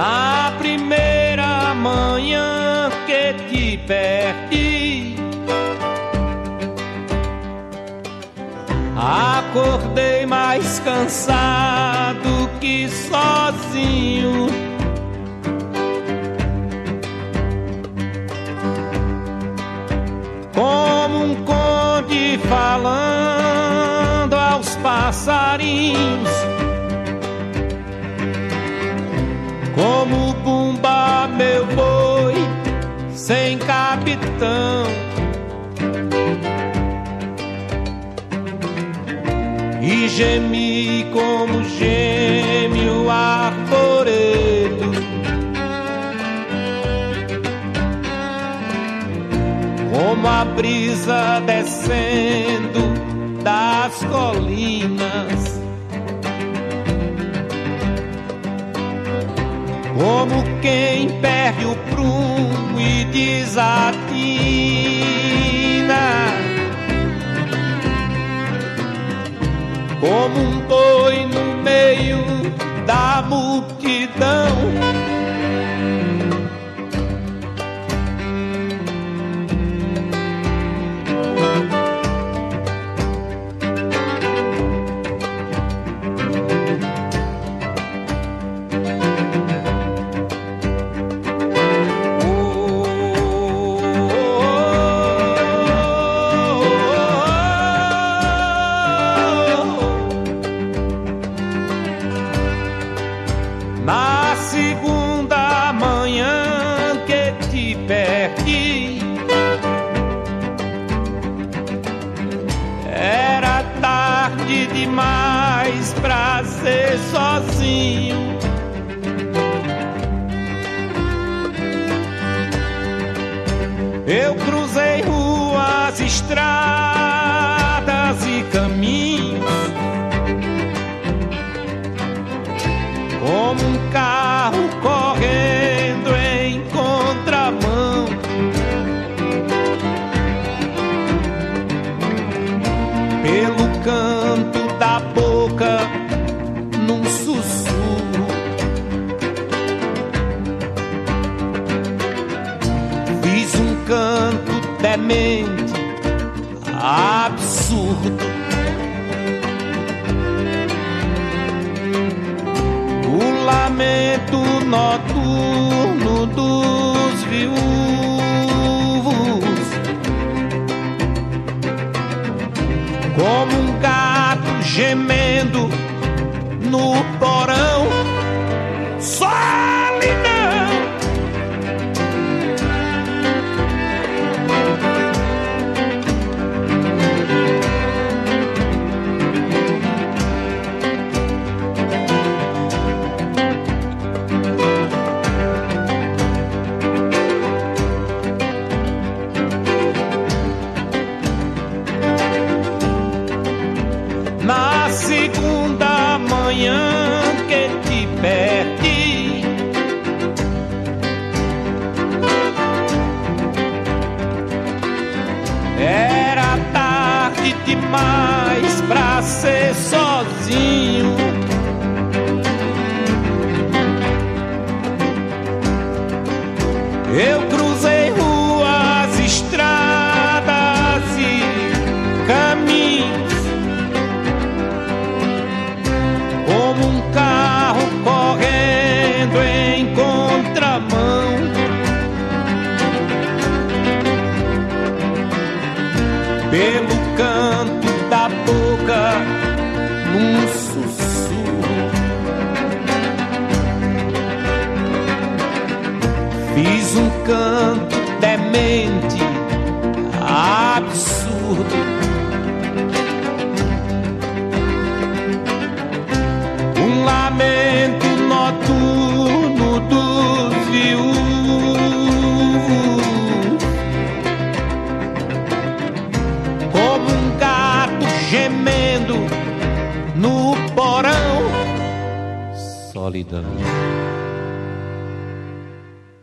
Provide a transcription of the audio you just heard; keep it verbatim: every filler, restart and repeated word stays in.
Na primeira manhã que te perdi, acordei mais cansado que sozinho. Como um conde falando aos passarinhos, como Bumba, meu boi sem capitão. E gemi como geme o arvoredo, como a brisa descendo das colinas, como quem perde o prumo e desatina, como um boi no meio da multidão. Na segunda manhã que te perdi, era tarde demais pra ser sozinho. Eu cruzei ruas, estradas e caminhos, como um carro correndo em contramão. Pelo canto da boca, num sussurro, fiz um canto demente, absurdo. O lamento noturno dos viúvos, como um gato gemendo no porão. Solidão. Na segunda manhã que te perdi, era tarde demais pra ser sozinho. Eu cruzei ruas, estradas e caminhos, como um carro correndo em contramão. Pelo canto da boca, num sussurro, fiz um canto demente, absurdo. Um lamento noturno dos viúvos, como um gato gemendo no porão. Solidão.